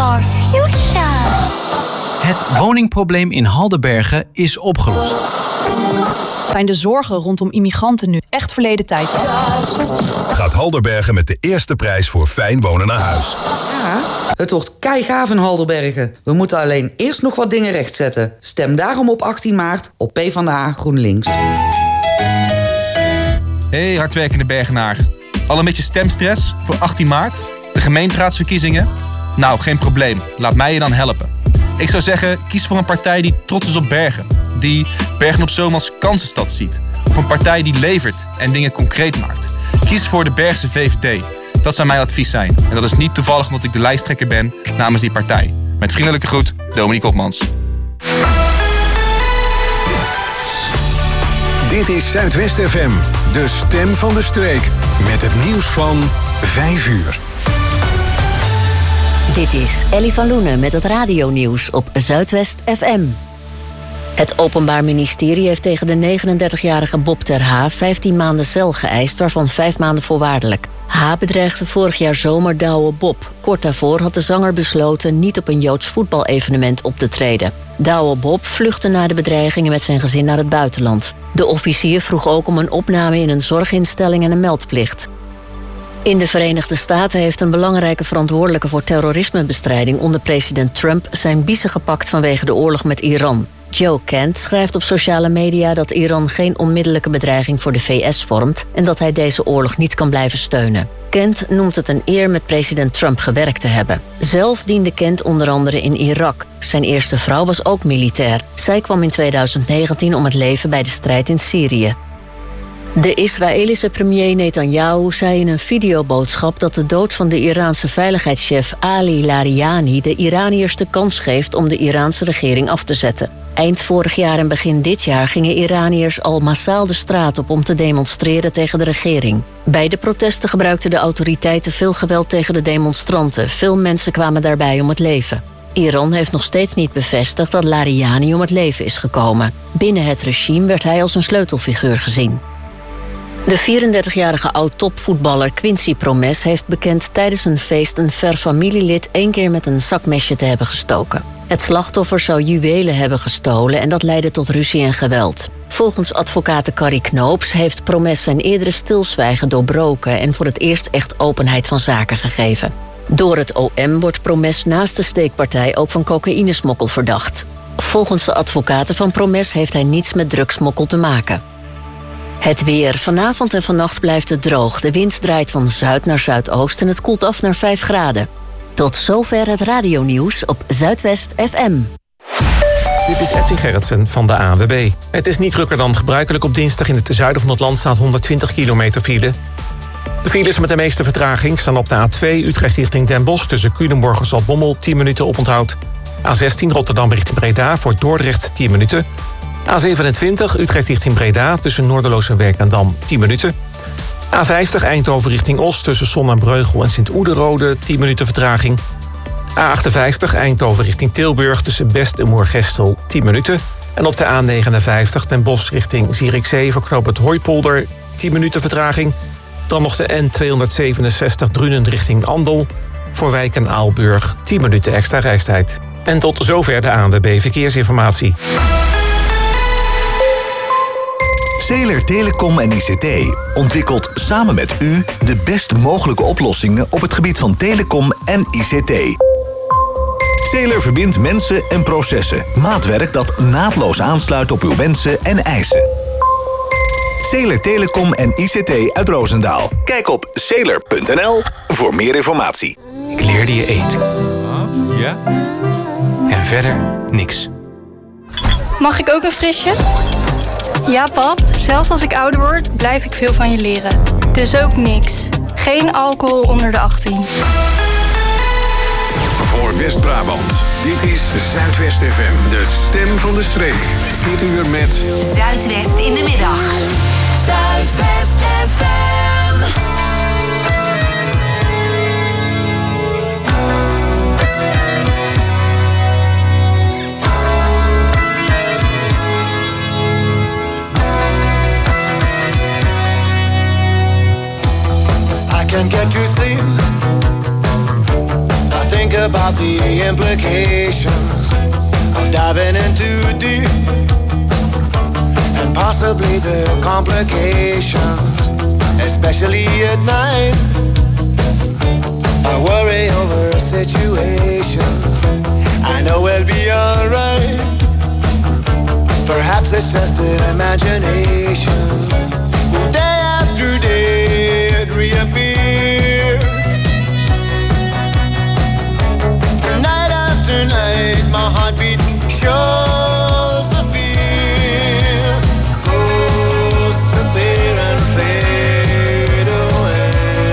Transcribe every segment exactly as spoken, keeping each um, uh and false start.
your future. Het woningprobleem in Haldenbergen is opgelost. Zijn de zorgen rondom immigranten nu echt verleden tijd? Gaat Haldenbergen met de eerste prijs voor fijn wonen naar huis. Ja, het wordt keigaaf in Haldenbergen. We moeten alleen eerst nog wat dingen rechtzetten. Stem daarom op achttien maart op PvdA GroenLinks. Hey hardwerkende Bergenaar. Al een beetje stemstress voor achttien maart? De gemeenteraadsverkiezingen? Nou, geen probleem. Laat mij je dan helpen. Ik zou zeggen, kies voor een partij die trots is op Bergen. Die Bergen op Zoom als kansenstad ziet. Op een partij die levert en dingen concreet maakt. Kies voor de Bergse V V D. Dat zou mijn advies zijn. En dat is niet toevallig omdat ik de lijsttrekker ben namens die partij. Met vriendelijke groet, Dominique Hofmans. Dit is Zuidwest F M, de stem van de streek. Met het nieuws van vijf uur. Dit is Ellie van Loenen met het radionieuws op Zuidwest F M. Het Openbaar Ministerie heeft tegen de negenendertigjarige Bob ter H. vijftien maanden cel geëist, waarvan vijf maanden voorwaardelijk. H. bedreigde vorig jaar zomer Douwe Bob. Kort daarvoor had de zanger besloten niet op een Joods voetbalevenement op te treden. Douwe Bob vluchtte na de bedreigingen met zijn gezin naar het buitenland. De officier vroeg ook om een opname in een zorginstelling en een meldplicht. In de Verenigde Staten heeft een belangrijke verantwoordelijke voor terrorismebestrijding onder president Trump zijn biezen gepakt vanwege de oorlog met Iran. Joe Kent schrijft op sociale media dat Iran geen onmiddellijke bedreiging voor de V S vormt en dat hij deze oorlog niet kan blijven steunen. Kent noemt het een eer met president Trump gewerkt te hebben. Zelf diende Kent onder andere in Irak. Zijn eerste vrouw was ook militair. Zij kwam in tweeduizend negentien om het leven bij de strijd in Syrië. De Israëlische premier Netanyahu zei in een videoboodschap dat de dood van de Iraanse veiligheidschef Ali Larijani de Iraniërs de kans geeft om de Iraanse regering af te zetten. Eind vorig jaar en begin dit jaar gingen Iraniërs al massaal de straat op om te demonstreren tegen de regering. Bij de protesten gebruikten de autoriteiten veel geweld tegen de demonstranten. Veel mensen kwamen daarbij om het leven. Iran heeft nog steeds niet bevestigd dat Larijani om het leven is gekomen. Binnen het regime werd hij als een sleutelfiguur gezien. De vierendertigjarige oud-topvoetballer Quincy Promes heeft bekend tijdens een feest een ver familielid één keer met een zakmesje te hebben gestoken. Het slachtoffer zou juwelen hebben gestolen en dat leidde tot ruzie en geweld. Volgens advocaat Carrie Knoops heeft Promes zijn eerdere stilzwijgen doorbroken en voor het eerst echt openheid van zaken gegeven. Door het O M wordt Promes naast de steekpartij ook van cocaïnesmokkel verdacht. Volgens de advocaten van Promes heeft hij niets met drugsmokkel te maken. Het weer. Vanavond en vannacht blijft het droog. De wind draait van zuid naar zuidoost en het koelt af naar vijf graden. Tot zover het radionieuws op Zuidwest F M. Dit is Edwin Gerritsen van de A N W B. Het is niet drukker dan gebruikelijk op dinsdag. In het zuiden van het land staat honderdtwintig kilometer file. De files met de meeste vertraging staan op de A twee Utrecht richting Den Bosch... tussen Culemborg en Zaltbommel, tien minuten oponthoud. A zestien Rotterdam richting Breda voor Dordrecht, tien minuten. A zevenentwintig Utrecht richting Breda tussen Noorderloos en Werkendam, tien minuten. A vijftig Eindhoven richting Os tussen Sonnenbreugel en Sint-Oederode, tien minuten vertraging. A achtenvijftig Eindhoven richting Tilburg tussen Best en Moergestel, tien minuten. En op de A negenenvijftig Den Bosch richting Zierikzee voor knooppunt Hooipolder, tien minuten vertraging. Dan nog de N tweehonderdzevenenzestig Drunen richting Andel voor Wijk en Aalburg, tien minuten extra reistijd. En tot zover de A N W B Verkeersinformatie. Zeeler Telecom en I C T ontwikkelt samen met u de best mogelijke oplossingen op het gebied van telecom en I C T. Zeeler verbindt mensen en processen. Maatwerk dat naadloos aansluit op uw wensen en eisen. Zeeler Telecom en I C T uit Roosendaal. Kijk op zeeler punt n l voor meer informatie. Ik leerde je eten. Ja? En verder niks. Mag ik ook een frisje? Ja, pap. Zelfs als ik ouder word, blijf ik veel van je leren. Dus ook niks. Geen alcohol onder de achttien. Voor West-Brabant. Dit is Zuidwest F M. De stem van de streek. Dit uur met... Zuidwest in de middag. Zuidwest F M. Can't get to sleep. I think about the implications of diving in too deep, and possibly the complications, especially at night. I worry over situations I know we'll be alright. Perhaps it's just an imagination. Day after day it reappears. Night after night my heartbeat shows the fear. Ghosts appear and fade away.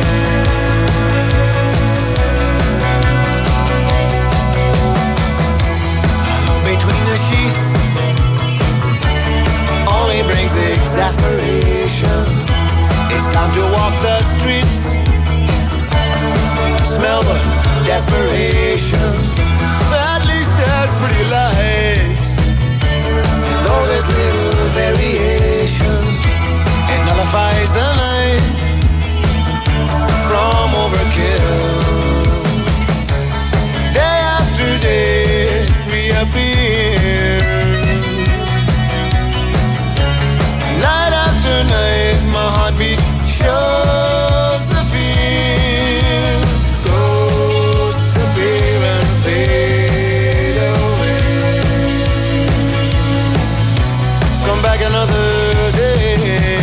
Alone between the sheets only brings exasperation. It's time to walk the streets, smell the desperation. At least there's pretty lights, though there's little variation. It nullifies the night from overkill. Day after day it reappears. Night after night my heartbeat shows the fear. Ghosts appear and fade away. Come back another day.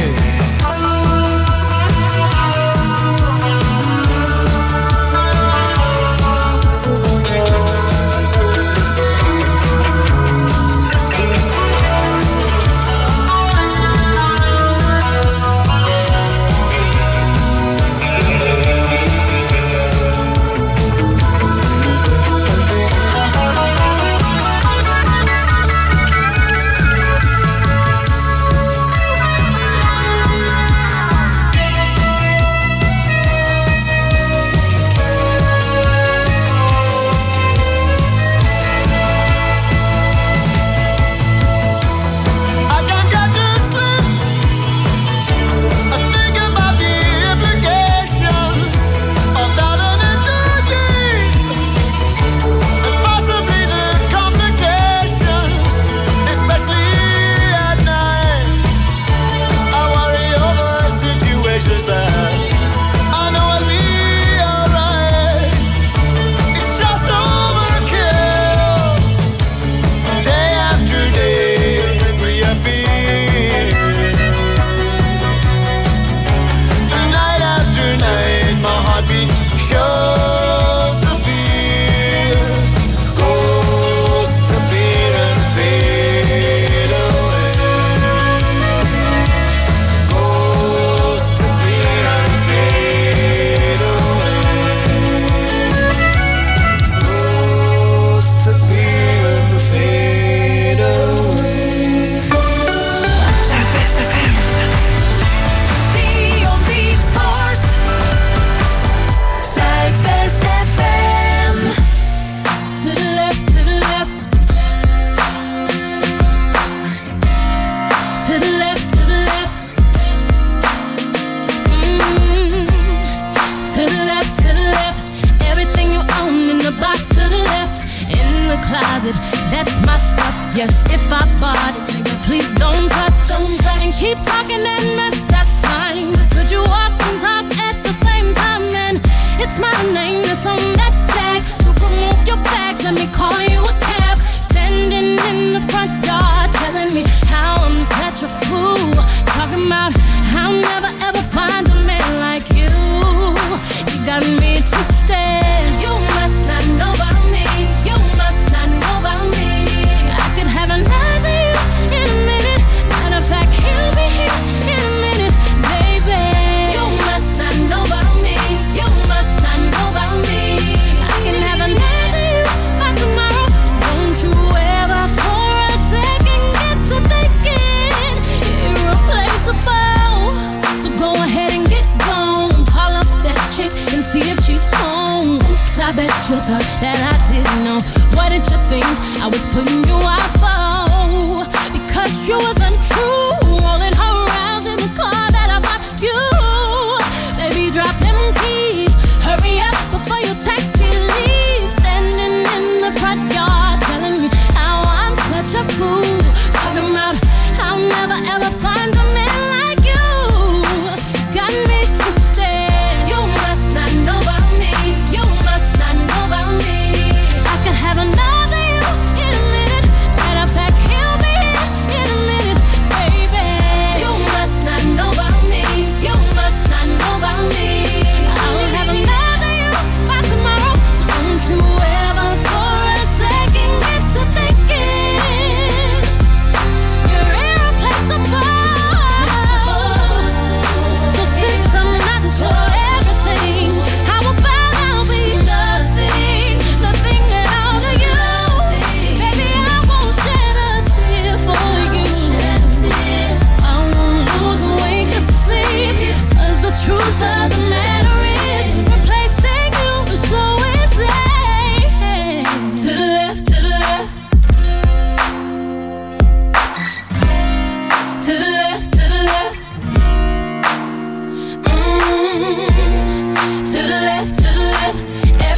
Drop them keys, hurry up before your taxi leaves. Stand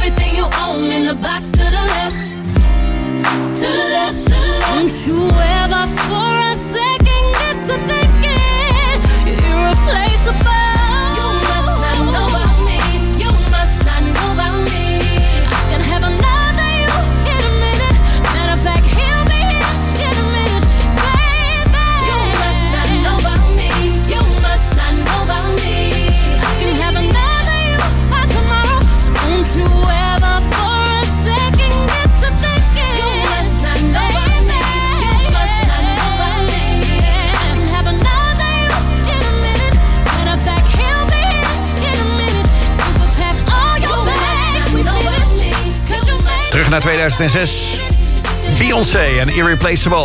everything you own in the box to the left. To the left, to the left. Don't you ever for a second get to thinking you're irreplaceable. You must not know about me. You must not know about me. I can have another you in a minute. Matter of fact, he'll be here in a minute, baby. You must not know about me. You must not know about me. I can have another you by tomorrow. So don't you ever for a second get to thinking you must not know about me. You must not know about me. I can have another you in a minute. Matter of fact, he'll be here in a minute. You could pack all your bags. We finished me. 'Cause you made Terug naar tweeduizend zes. Beyoncé en Irreplaceable.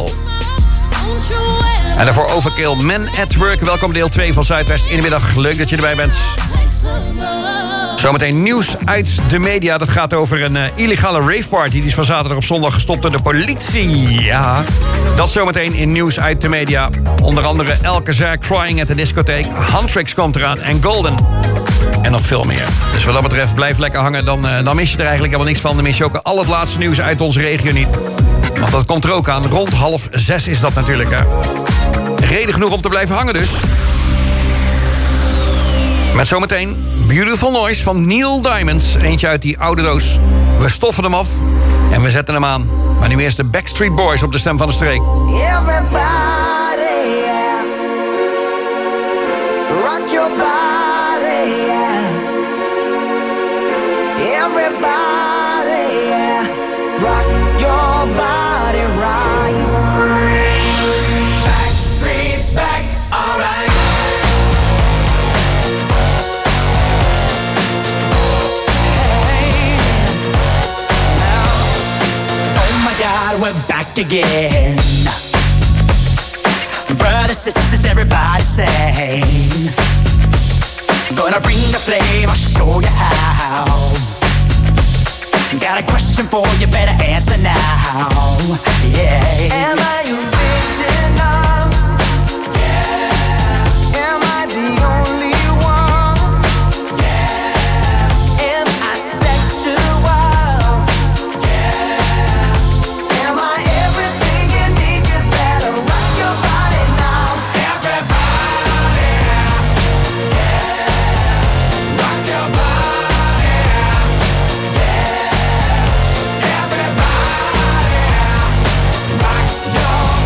En daarvoor Overkill, Man at Work. Welkom deel twee van Zuidwest in de middag. Leuk dat je erbij bent. Zometeen nieuws uit de media. Dat gaat over een uh, illegale raveparty. Die is van zaterdag op zondag gestopt door de politie. Ja, dat zometeen in nieuws uit de media. Onder andere Alcazar, Crying at the Discotheek. Huntrix komt eraan en Golden. En nog veel meer. Dus wat dat betreft, blijf lekker hangen. Dan, uh, dan mis je er eigenlijk helemaal niks van. Dan mis je ook al het laatste nieuws uit onze regio niet. Want dat komt er ook aan. Rond half zes is dat natuurlijk. Hè. Reden genoeg om te blijven hangen dus. Met zometeen Beautiful Noise van Neil Diamond. Eentje uit die oude doos. We stoffen hem af en we zetten hem aan. Maar nu eerst de Backstreet Boys op de stem van de streek. Everybody, yeah. Rock your body, yeah. Everybody, yeah. Rock your body right. Backstreet's back, alright. Hey, now, oh my God, we're back again. Brothers, sisters, everybody sing. Gonna bring the flame, I'll show you how. Got a question for you, better answer now. Yeah. Am I original? Yeah. Am I the only one? Yeah. Am I sexual? Yeah. Am I everything you need? You better rock your body now. Everybody, yeah. Rock your body. Everybody, rock your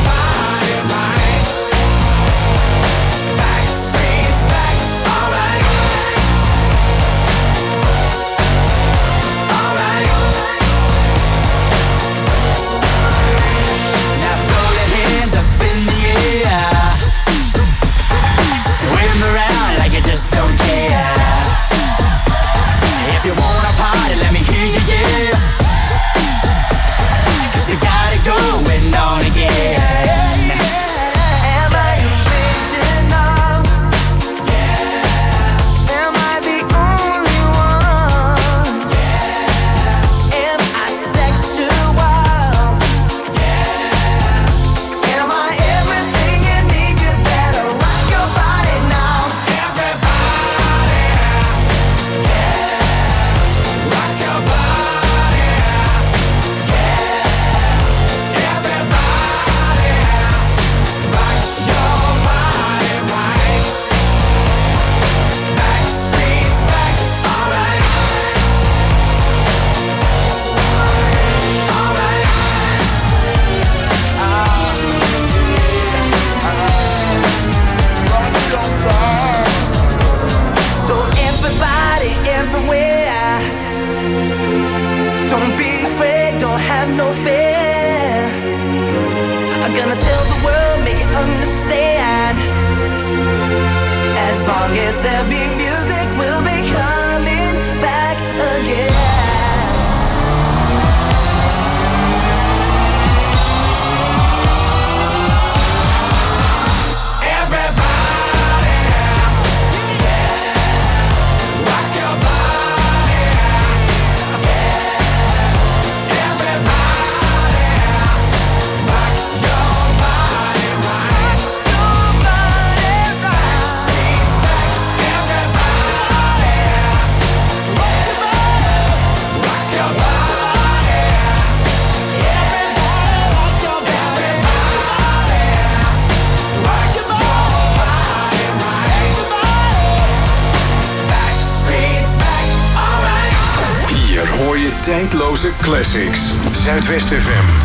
hoor je tijdloze classics. Zuidwest F M.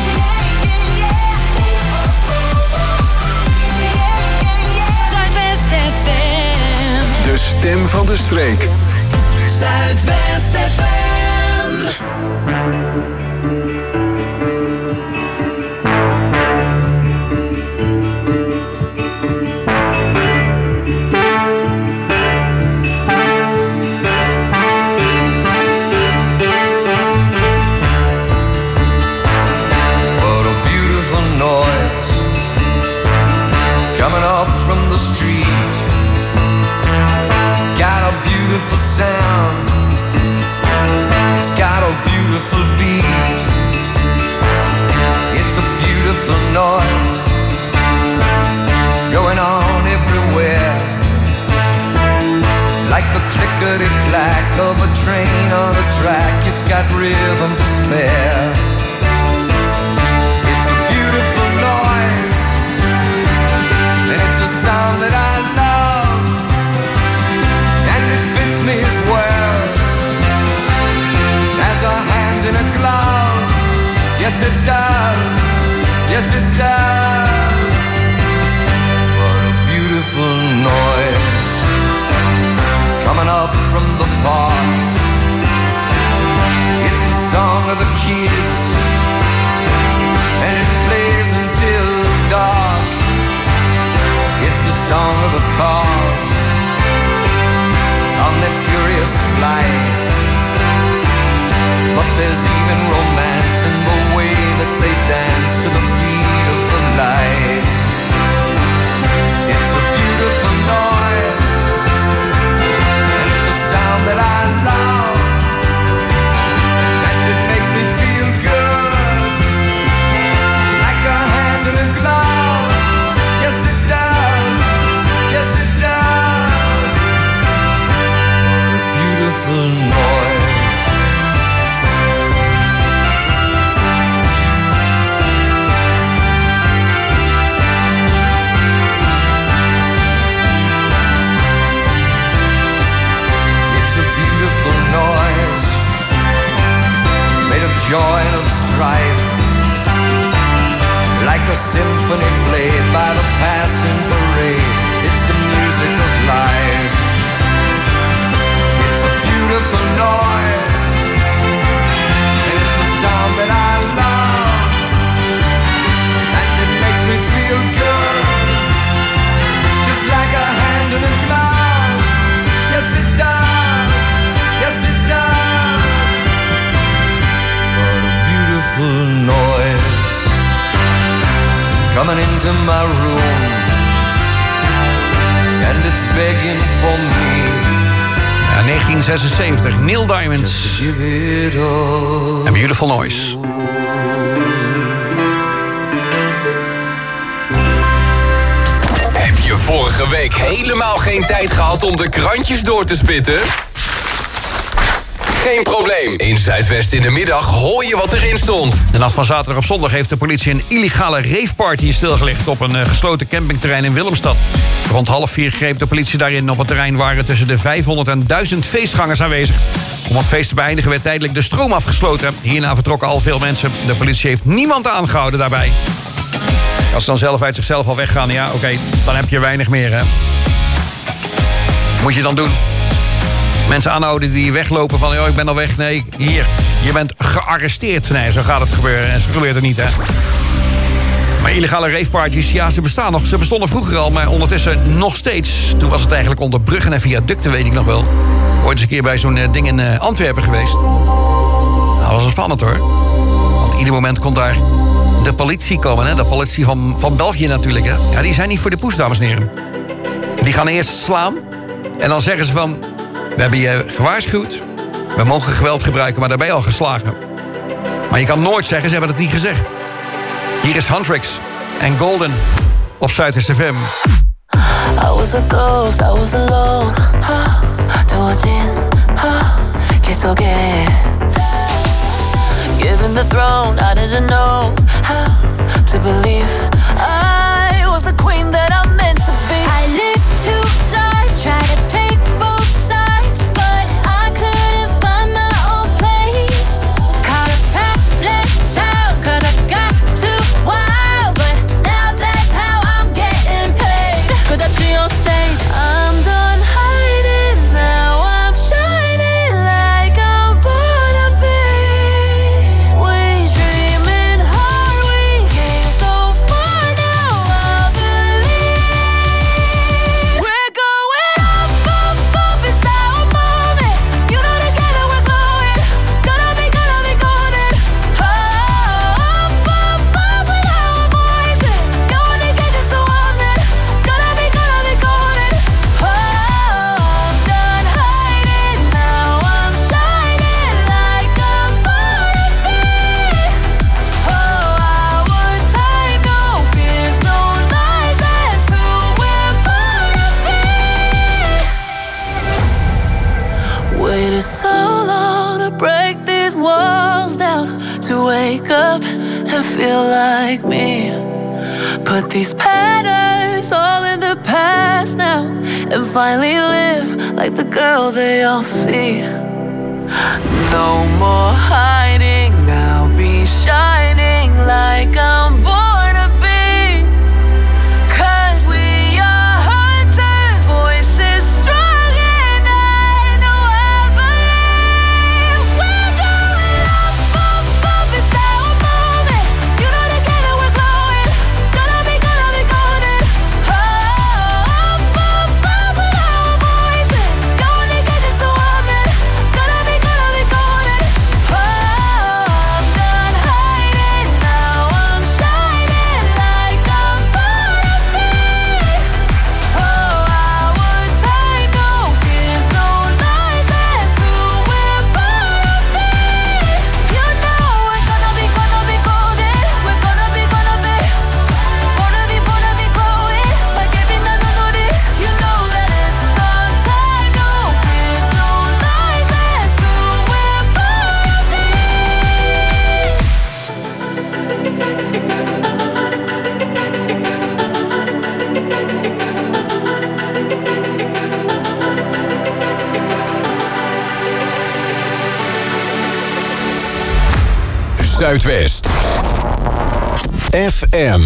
Zuidwest F M. De stem van de streek. Zuidwest F M. Sound, it's got a beautiful beat, it's a beautiful noise going on everywhere, like the clickety-clack of a train on a track. It's got rhythm to spare. It's a beautiful noise, and it's a sound that I love, and it fits me as well as a hand in a glove. Yes it does, yes it does. What a beautiful noise coming up from the park. It's the song of the kids, and it plays until dark. It's the song of the cars on their furious flights. But there's even romance in the way that they dance to the beat of the lights. It's a beautiful noise, and it's a sound that I love, and it makes me feel good, like a hand in a glove. Yes it does, yes it does. Beautiful noise. It's a beautiful noise, made of joy and of strife, like a symphony played by the passing parade. It's the music of life. It's a beautiful noise, and it's a sound that I love, and it makes me feel good, just like a hand in a glove. Yes it does, yes it does. What a beautiful noise coming into my room, and it's begging for me. Ja, negentien zesenzeventig, Neil Diamond. A Beautiful Noise. Heb je vorige week helemaal geen tijd gehad om de krantjes door te spitten? Geen probleem. In Zuidwest in de middag hoor je wat erin stond. De nacht van zaterdag op zondag heeft de politie een illegale raveparty stilgelegd op een uh, gesloten campingterrein in Willemstad. Rond half vier greep de politie daarin. Op het terrein waren tussen de vijfhonderd en duizend feestgangers aanwezig. Om het feest te beëindigen werd tijdelijk de stroom afgesloten. Hierna vertrokken al veel mensen. De politie heeft niemand aangehouden daarbij. Als ze dan zelf uit zichzelf al weggaan, ja oké, okay, dan heb je weinig meer hè. Moet je dan doen? Mensen aanhouden die weglopen van, oh, ik ben al weg. Nee, hier, je bent gearresteerd. Nee, zo gaat het gebeuren. En zo gebeurt het niet, hè. Maar illegale raveparties, ja, ze bestaan nog. Ze bestonden vroeger al, maar ondertussen nog steeds. Toen was het eigenlijk onder bruggen en viaducten, weet ik nog wel. Ooit eens een keer bij zo'n ding in uh, Antwerpen geweest. Nou, dat was wel spannend, hoor. Want ieder moment kon daar de politie komen, hè. De politie van, van België natuurlijk, hè. Ja, die zijn niet voor de poes, dames en heren. Die gaan eerst slaan. En dan zeggen ze van, we hebben je gewaarschuwd. We mogen geweld gebruiken, maar daarbij al geslagen. Maar je kan nooit zeggen, ze hebben het niet gezegd. Hier is Huntrix en Golden op Zuidwest F M. I was a ghost, I was alone. 두어진 길 속에 Given the throne, I didn't know how to believe I was the queen that I'm meant to be. I lived two lives, tried to pick both sides, but I couldn't find my own place. to feel like me. Put these patterns all in the past now, and finally live like the girl they all see. No more hiding, I'll be shining like I'm born to be. Cause we are hunters, voices strong and I know I believe. We're going up, up, up, it's our moment. You know together we're glowing. Gonna be, gonna be golden. Up, up, up with our voices. Don't think I just a woman. Gonna be, gonna be golden. Oh, I'm done hiding, now I'm shining like I'm born to be. Oh, our time, no fears, no lies, that's who we're born to be. You know we're gonna be, gonna be golden. We're gonna be, gonna be, gonna be, gonna be glowing like every melody. You know that it's our time, no fears, no lies, that's who we're born to be. Zuidwest F M.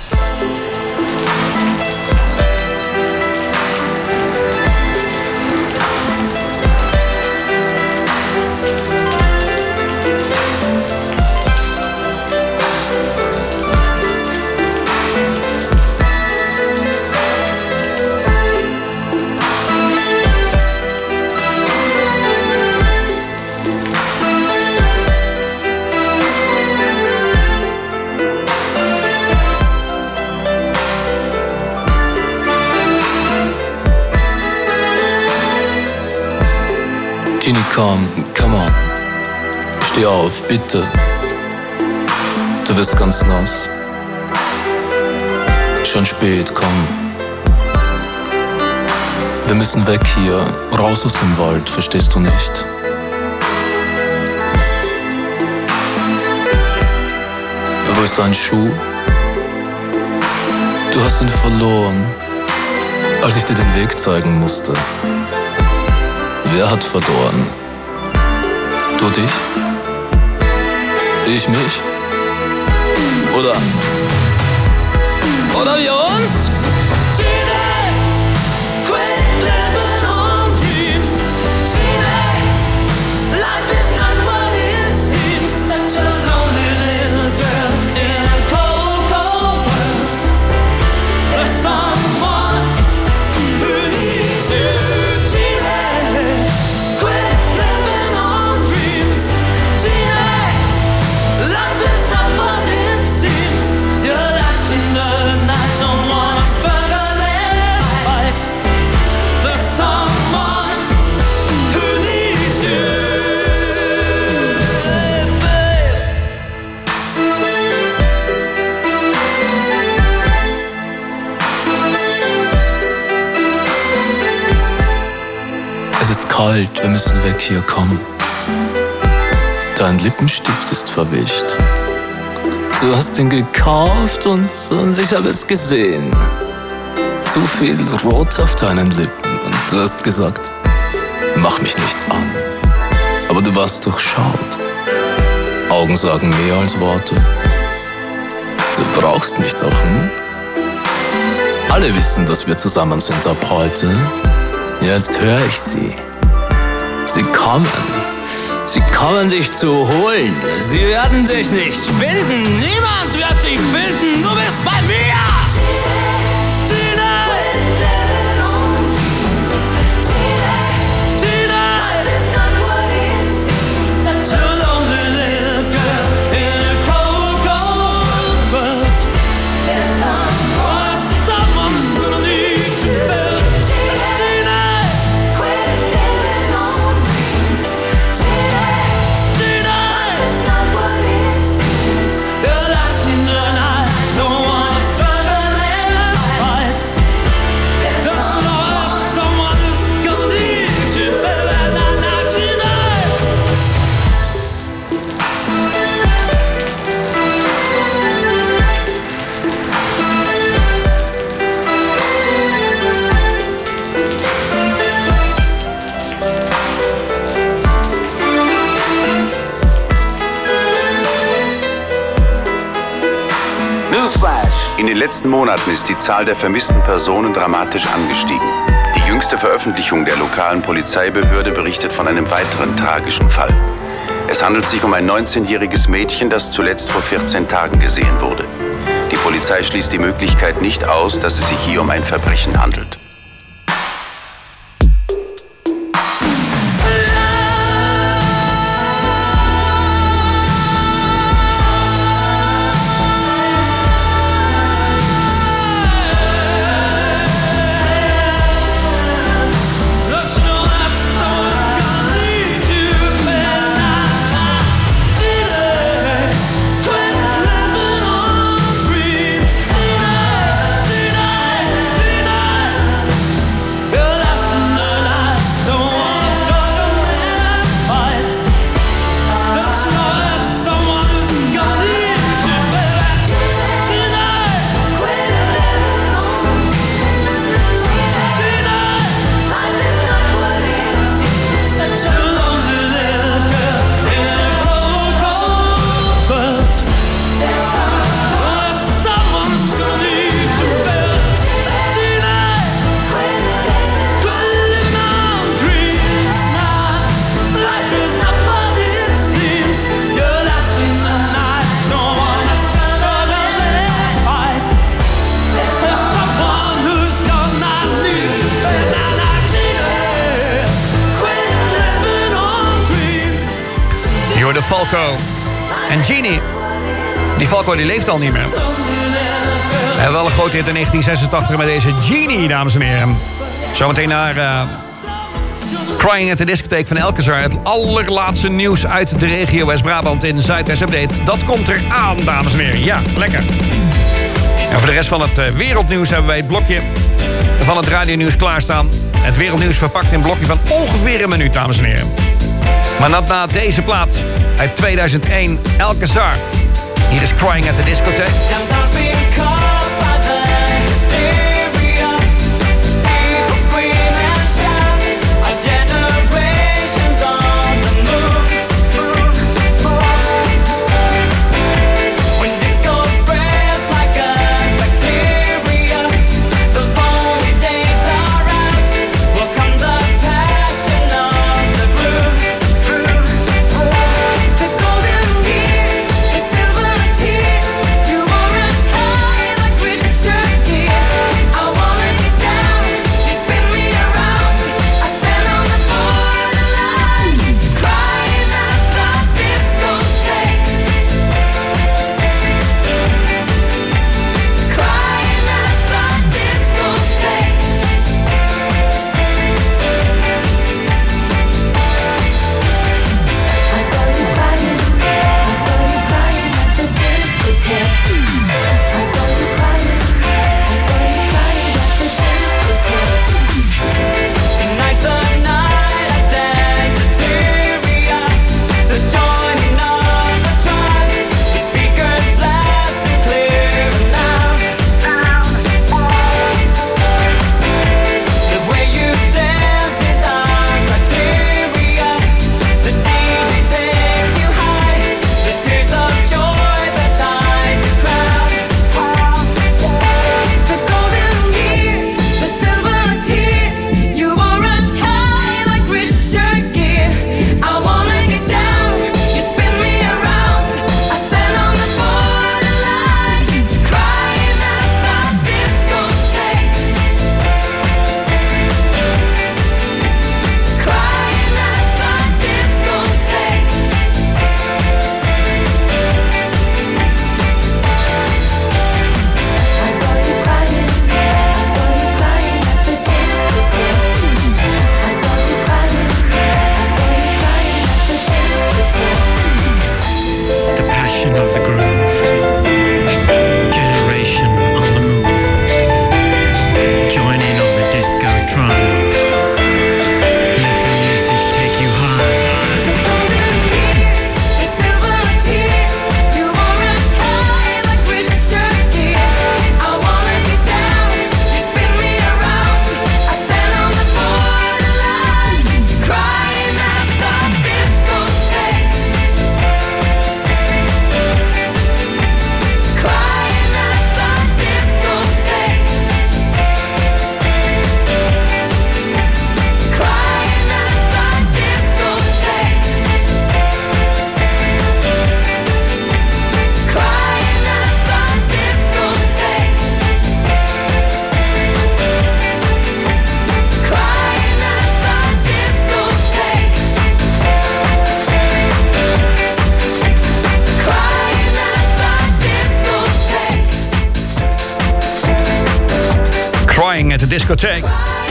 Genie, komm, come on. Steh auf, bitte. Du wirst ganz nass. Schon spät, komm. Wir müssen weg hier, raus aus dem Wald, verstehst du nicht? Wo ist dein Schuh? Du hast ihn verloren, als ich dir den Weg zeigen musste. Wer hat verloren? Du dich? Ich mich? Oder? Oder wir uns? Kalt, wir müssen weg hier, komm. Dein Lippenstift ist verwischt. Du hast ihn gekauft und, und ich habe es gesehen. Zu viel Rot auf deinen Lippen und du hast gesagt, mach mich nicht an. Aber du warst durchschaut. Augen sagen mehr als Worte. Du brauchst mich doch, hm? Alle wissen, dass wir zusammen sind ab heute. Jetzt höre ich sie. Sie kommen. Sie kommen dich zu holen. Sie werden dich nicht finden. Niemand wird dich finden. Du bist bei mir. You're lost in the night, don't wanna struggle. Newsflash. In den letzten Monaten ist die Zahl der vermissten Personen dramatisch angestiegen. Die jüngste Veröffentlichung der lokalen Polizeibehörde berichtet von einem weiteren tragischen Fall. Es handelt sich um ein neunzehnjähriges Mädchen, das zuletzt vor vierzehn Tagen gesehen wurde. Die Polizei schließt die Möglichkeit nicht aus, dass es sich hier um ein Verbrechen handelt. Falco en Genie. Die Falco die leeft al niet meer. We hebben wel een grote hit in negentien zesentachtig met deze Genie, dames en heren. Zometeen naar uh, Crying at the Discotheek van Alcazar. Het allerlaatste nieuws uit de regio West-Brabant in Zuidwest Update. Dat komt er aan, dames en heren. Ja, lekker. En voor de rest van het uh, wereldnieuws hebben wij het blokje van het radionieuws klaarstaan. Het wereldnieuws verpakt in een blokje van ongeveer een minuut, dames en heren. Maar dat na deze plaat uit tweeduizend één, Alcazar. Hier is Crying at the Discotheek. You are a time discotheek.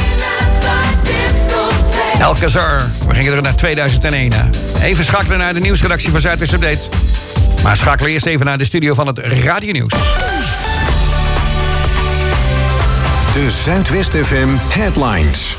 Alcazar. We gingen er naar tweeduizend één. Even schakelen naar de nieuwsredactie van Zuidwest Update. Maar schakelen eerst even naar de studio van het Radio Nieuws. De Zuidwest F M Headlines.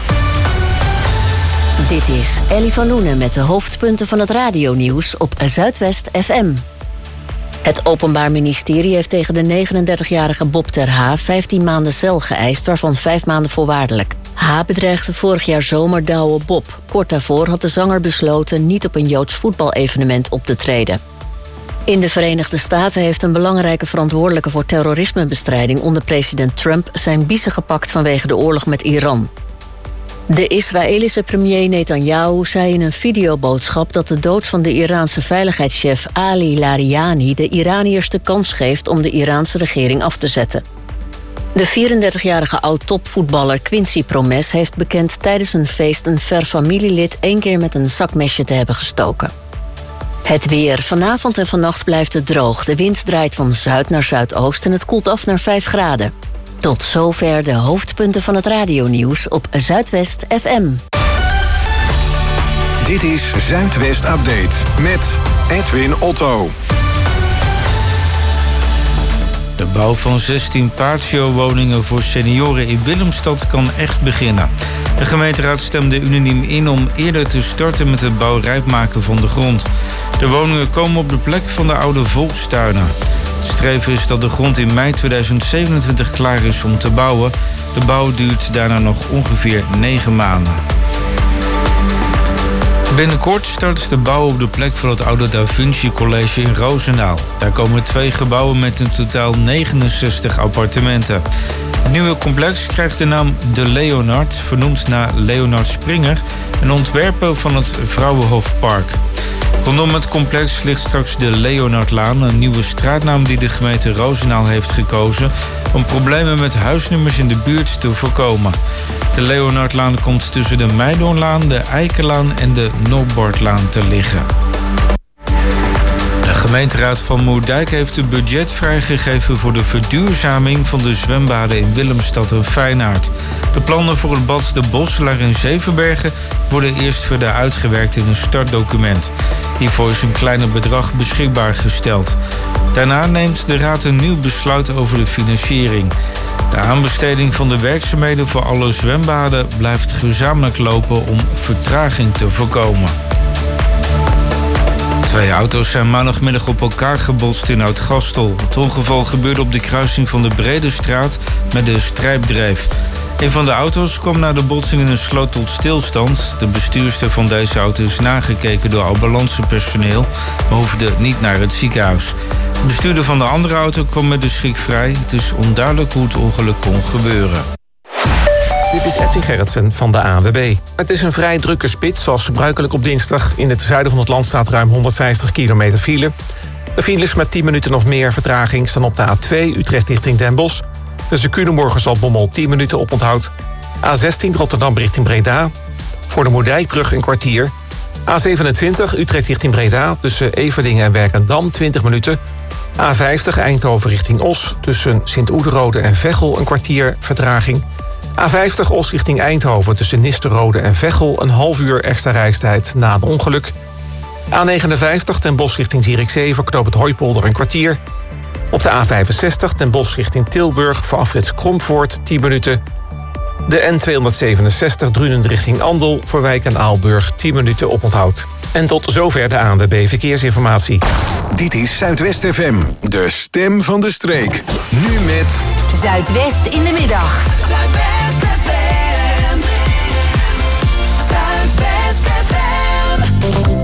Dit is Ellie van Loenen met de hoofdpunten van het radionieuws op Zuidwest F M. Het Openbaar Ministerie heeft tegen de negenendertigjarige Bob ter H vijftien maanden cel geëist, waarvan vijf maanden voorwaardelijk. H bedreigde vorig jaar zomer Douwe Bob. Kort daarvoor had de zanger besloten niet op een Joods voetbalevenement op te treden. In de Verenigde Staten heeft een belangrijke verantwoordelijke voor terrorismebestrijding onder president Trump zijn biezen gepakt vanwege de oorlog met Iran. De Israëlische premier Netanyahu zei in een videoboodschap dat de dood van de Iraanse veiligheidschef Ali Lariani de Iraniërs de kans geeft om de Iraanse regering af te zetten. De vierendertigjarige oud-topvoetballer Quincy Promes heeft bekend tijdens een feest een ver familielid één keer met een zakmesje te hebben gestoken. Het weer. Vanavond en vannacht blijft het droog. De wind draait van zuid naar zuidoost en het koelt af naar vijf graden. Tot zover de hoofdpunten van het radionieuws op Zuidwest F M. Dit is Zuidwest Update met Edwin Otto. De bouw van zestien patio-woningen voor senioren in Willemstad kan echt beginnen. De gemeenteraad stemde unaniem in om eerder te starten met het bouwrijp maken van de grond. De woningen komen op de plek van de oude volkstuinen. Het streven is dat de grond in mei tweeduizend zevenentwintig klaar is om te bouwen. De bouw duurt daarna nog ongeveer negen maanden. Binnenkort start de bouw op de plek van het oude Da Vinci College in Roosendaal. Daar komen twee gebouwen met in totaal negenenzestig appartementen. Het nieuwe complex krijgt de naam De Leonard, vernoemd naar Leonard Springer, een ontwerper van het Vrouwenhofpark. Rondom het complex ligt straks de Leonardlaan, een nieuwe straatnaam die de gemeente Roosendaal heeft gekozen om problemen met huisnummers in de buurt te voorkomen. De Leonardlaan komt tussen de Meidoornlaan, de Eikenlaan en de Norbordlaan te liggen. De gemeenteraad van Moerdijk heeft een budget vrijgegeven voor de verduurzaming van de zwembaden in Willemstad en Feyenaard. De plannen voor het bad De Bosselaar in Zevenbergen worden eerst verder uitgewerkt in een startdocument. Hiervoor is een kleiner bedrag beschikbaar gesteld. Daarna neemt de raad een nieuw besluit over de financiering. De aanbesteding van de werkzaamheden voor alle zwembaden blijft gezamenlijk lopen om vertraging te voorkomen. Twee auto's zijn maandagmiddag op elkaar gebotst in Oud-Gastel. Het ongeval gebeurde op de kruising van de Bredestraat met de Strijpdreef. Een van de auto's kwam na de botsing in een sloot tot stilstand. De bestuurster van deze auto is nagekeken door ambulancepersoneel, maar hoefde niet naar het ziekenhuis. De bestuurder van de andere auto kwam met de schrik vrij. Het is onduidelijk hoe het ongeluk kon gebeuren. Dit is Edwin Gerritsen van de A N W B. Het is een vrij drukke spits, zoals gebruikelijk op dinsdag. In het zuiden van het land staat ruim honderdvijftig kilometer file. De files met tien minuten of meer vertraging staan op de A twee Utrecht richting Den Bosch. Tussen Culemborg en Zaltbommel tien minuten oponthoud. A zestien Rotterdam richting Breda. Voor de Moerdijkbrug een kwartier. A zevenentwintig Utrecht richting Breda. Tussen Everdingen en Werkendam twintig minuten. A vijftig Eindhoven richting Os. Tussen Sint-Oederode en Veghel een kwartier vertraging. A vijftig Os richting Eindhoven tussen Nisterode en Veghel een half uur extra reistijd na een ongeluk. A negenenvijftig Den Bosch richting Zierikzee voor knooppunt Hooipolder een kwartier. Op de A vijfenzestig Den Bosch richting Tilburg voor afrit Kromvoort tien minuten. De N tweehonderdzevenenzestig Drunen richting Andel voor Wijk en Aalburg tien minuten oponthoud. En tot zover de A N W B Verkeersinformatie. Dit is Zuidwest F M, de stem van de streek. Nu met Zuidwest in de middag. Zuidwest F M. Zuidwest F M.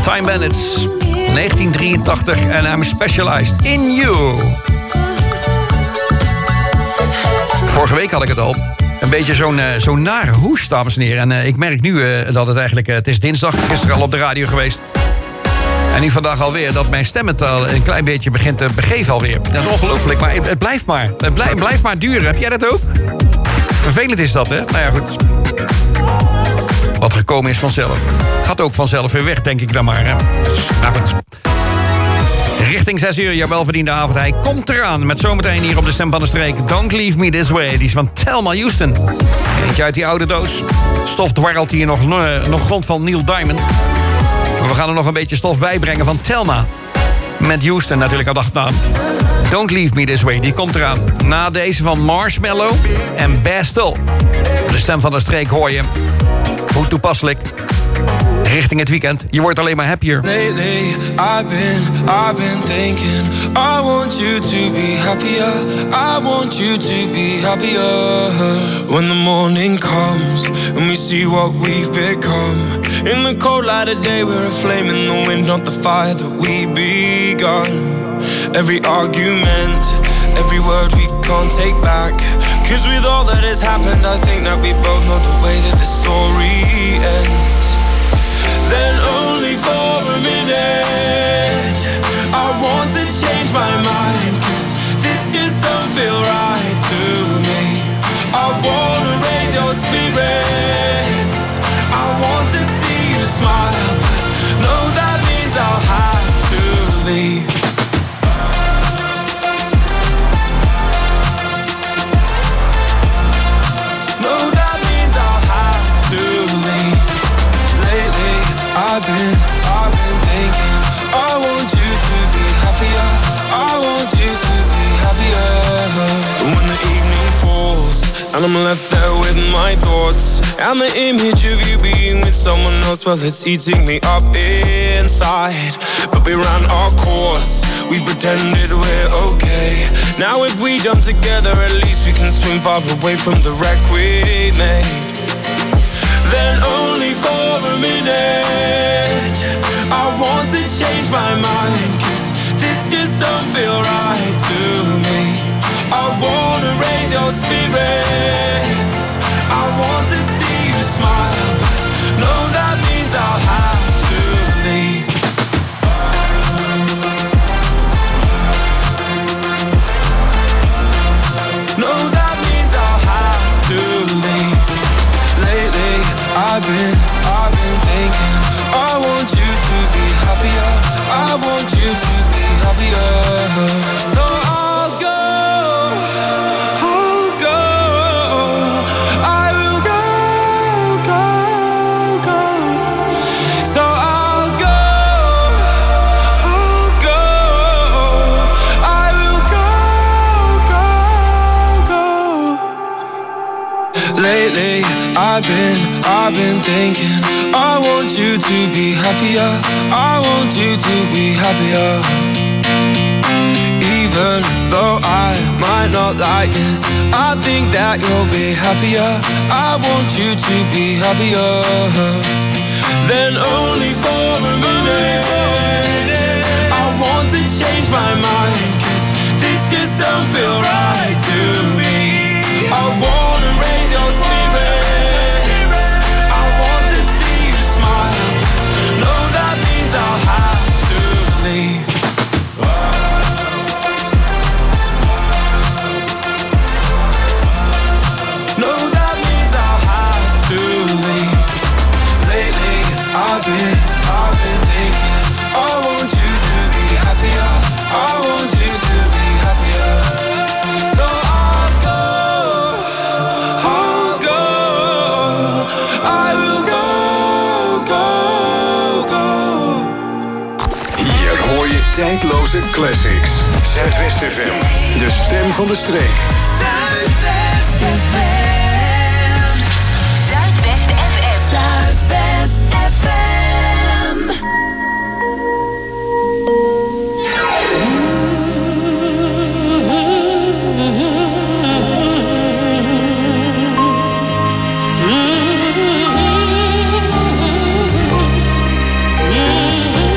Time Bandits. negentien drieëntachtig en I'm Specialized in You. Vorige week had ik het al. Een beetje zo'n uh, zo'n nare hoest, dames en heren. En uh, ik merk nu uh, dat het eigenlijk... Uh, het is dinsdag, gisteren al op de radio geweest. En nu vandaag alweer dat mijn stem het al een klein beetje begint te begeven alweer. Dat is ongelooflijk, maar het, het blijft maar. Het blijft, het blijft maar duren. Heb jij dat ook? Vervelend is dat, hè? Nou ja, goed. Wat gekomen is vanzelf. Gaat ook vanzelf weer weg, denk ik dan maar. Hè? Nou goed. Richting zes uur, jouw welverdiende avond. Hij komt eraan met zometeen hier op de Stem van de Streek. Don't Leave Me This Way. Die is van Thelma Houston. Eentje uit die oude doos. Stof dwarrelt hier nog, nog rond van Neil Diamond. Maar we gaan er nog een beetje stof bijbrengen van Thelma. Met Houston natuurlijk aan de achternaam. Don't Leave Me This Way, die komt eraan. Na deze van Marshmello en Bastille. De Stem van de Streek hoor je. Hoe toepasselijk. Richting het weekend. Je wordt alleen maar happier. Lately, I've been, I've been thinking I want you to be happier. I want you to be happier. When the morning comes and we see what we've become. In the cold light of day we're a flame in the wind, not the fire that we begun. Every argument, every word we can't take back. Cause with all that has happened I think that we both know the way that the story ends. Then only for a minute I want to change my mind, cause this just don't feel right to me. I wanna raise your spirits, I want to see you smile, but no, that means I'll have to leave. No, that means I'll have to leave. Lately I've been, I've been thinking I want you to be happier. I want you to be happier. When the evening falls and I'm left there with my thoughts and the image of you being with someone else, well, it's eating me up inside. But we ran our course, we pretended we're okay. Now if we jump together, at least we can swim far away from the wreck we made. Then only for a minute I want to change my mind, cause this just don't feel right to me. I wanna raise your spirits, I want to see you smile, but no, that means I'll have to leave. No, that means I'll have to leave. Lately I've been, I've been thinking I want you to be happier. I want you to be happier. So I'll go, I'll go, I will go, go, go. So I'll go, I'll go, I will go, go, go. Lately I've been, I've been thinking I want you to be happier. I want you to be happier. Even though I might not like this, I think that you'll be happier. I want you to be happier. Then only for a minute I want to change my mind, cause this just don't feel right to me. I wanna raise your spirits, I'll have to leave. No, that means I'll have to leave. Lately I've been, I've been thinking I want you to be happier. I want you to be happier. So I'll go, I'll go, I will go, go, go. Hier hoor je tijdloze classics. Zuidwest F M, de stem van de streek. Zuidwest F M. Zuidwest F M. Zuidwest F M. Mm-hmm.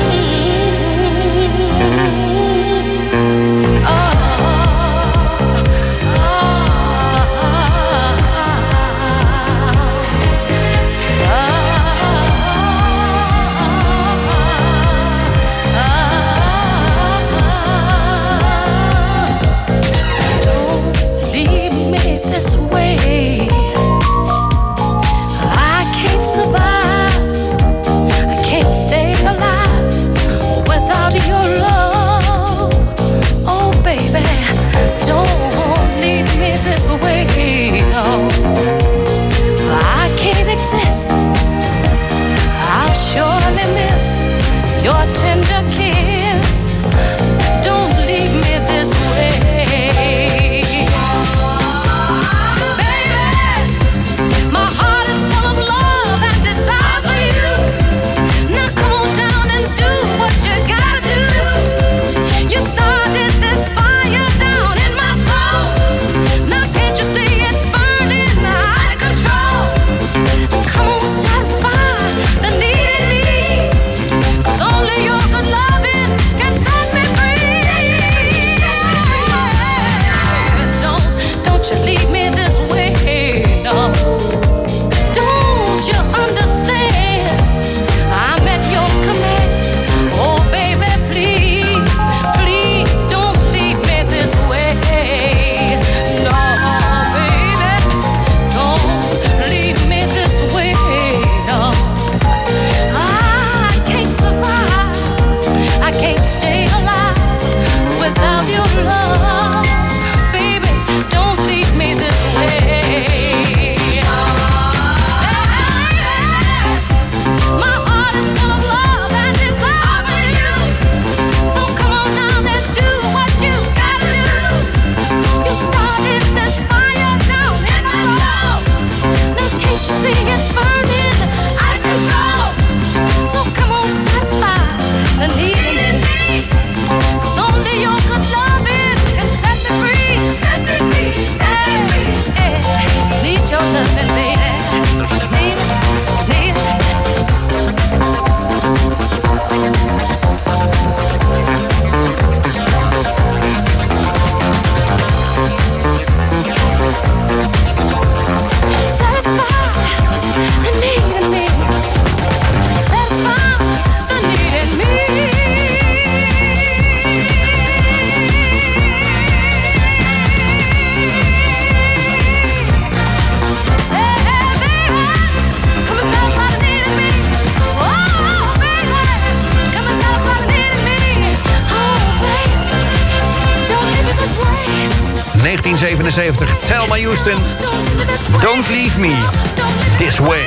zevenenzeventig. Thelma Houston. Don't leave me this way.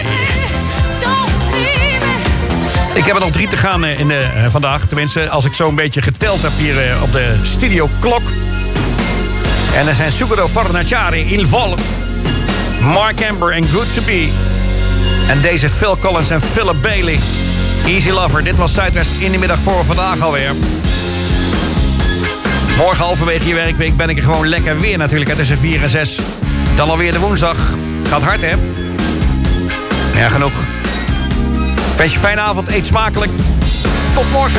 Ik heb er nog drie te gaan in de, uh, vandaag. Tenminste, als ik zo een beetje geteld heb hier uh, op de studioklok. En er zijn Suguro Fornaciari, Il Vol, Mark Amber en Good To Be. En deze Phil Collins en Philip Bailey. Easy Lover. Dit was Zuidwest in de middag voor vandaag alweer. Morgen halverwege je werkweek ben ik er gewoon lekker weer natuurlijk. Het is tussen vier en zes. Dan alweer de woensdag. Gaat hard, hè? Ja, genoeg. Wens je een fijne avond. Eet smakelijk. Tot morgen.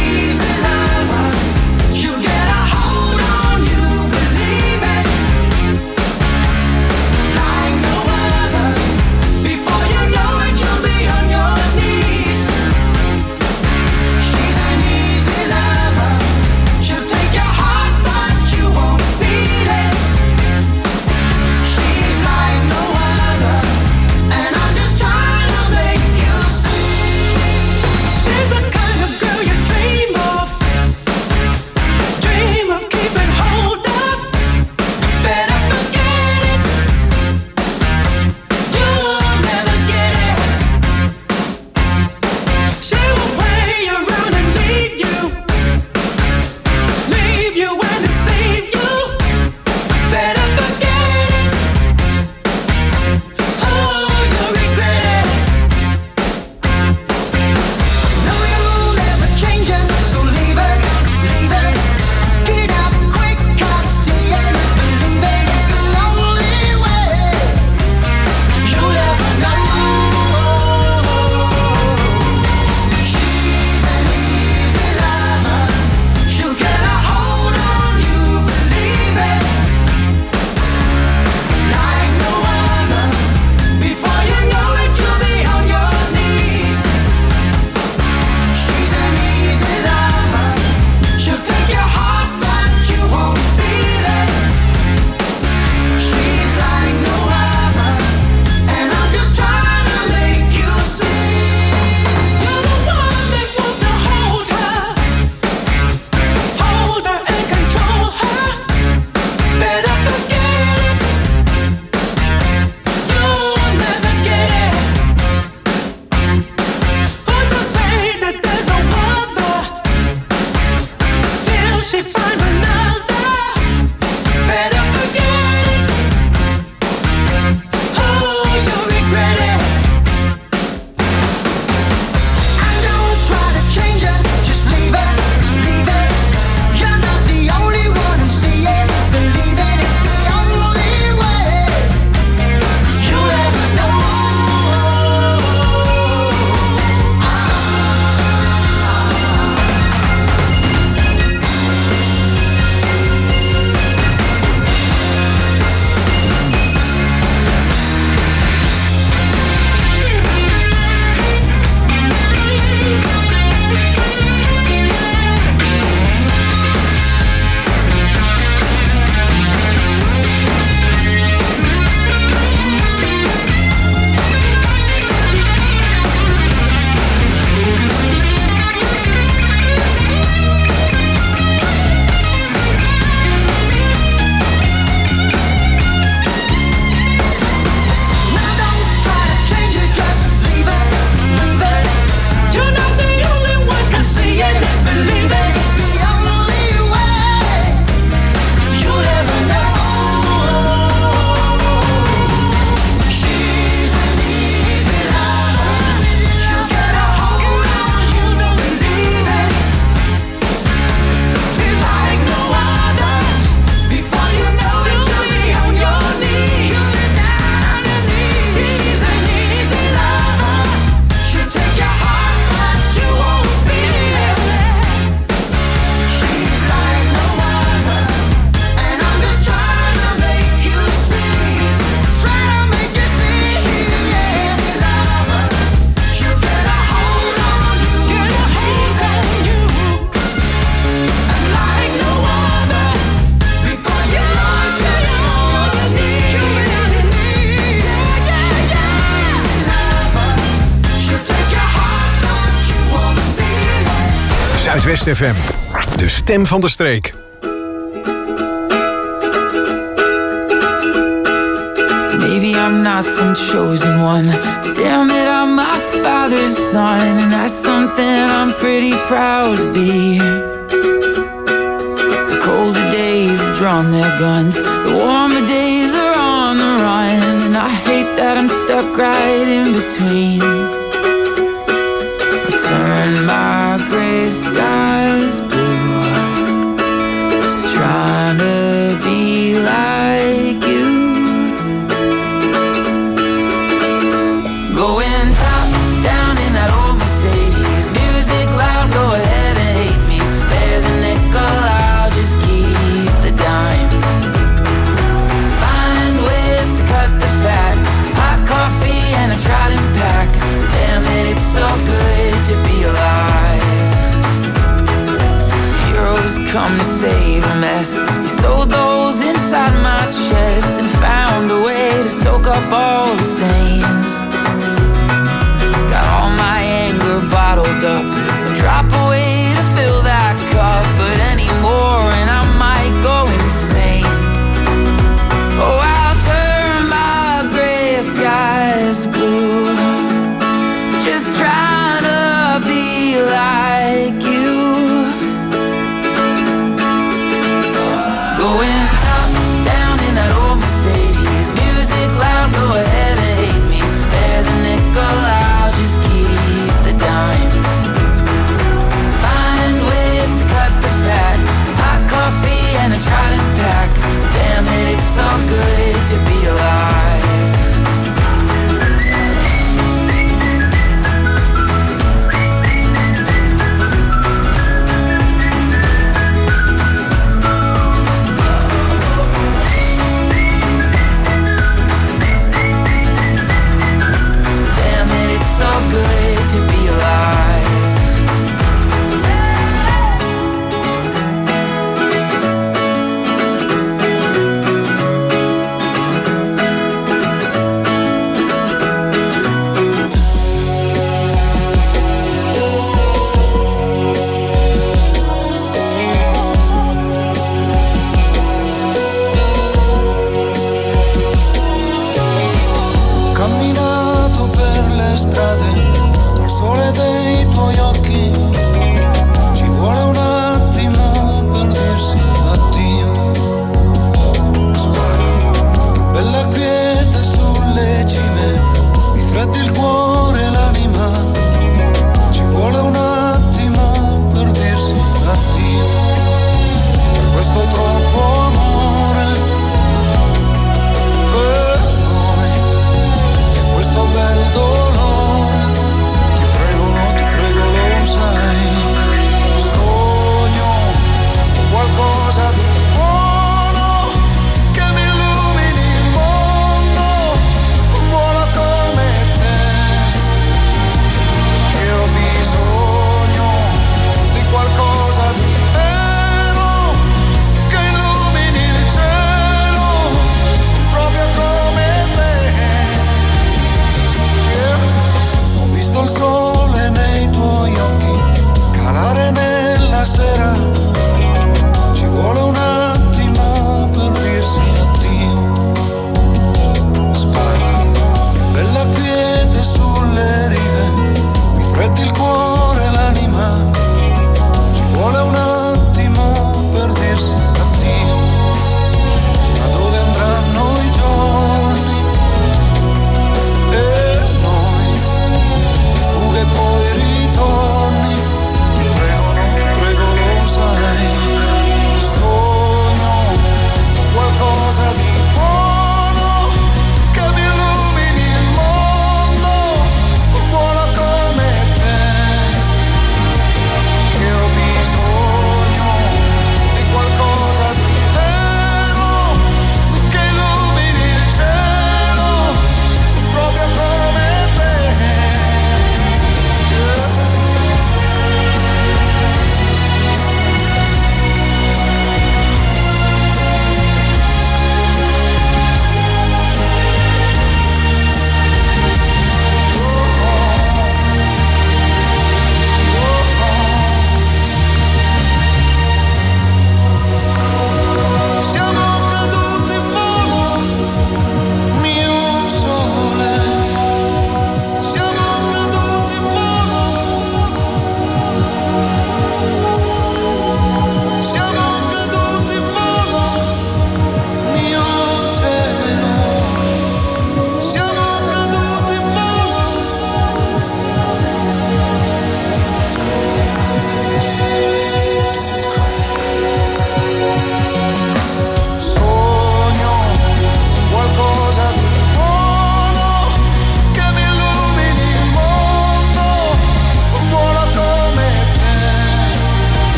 Zuidwest F M, de stem van de streek. Maybe I'm not some chosen one, but damn it, I'm my father's son, and that's something I'm pretty proud to be. The colder days have drawn their guns, the warmer days are on the run, and I hate that I'm stuck right in between. I turn my gray skies blue, just trying to be like you. Going top down in that old Mercedes, music loud, go ahead and hate me. Spare the nickel, I'll just keep the dime. Find ways to cut the fat, hot coffee and a trident pack. Damn it, it's so good to be alive. Heroes come to save a mess. You sold those inside my chest and found a way to soak up all the stains. Got all my anger bottled up,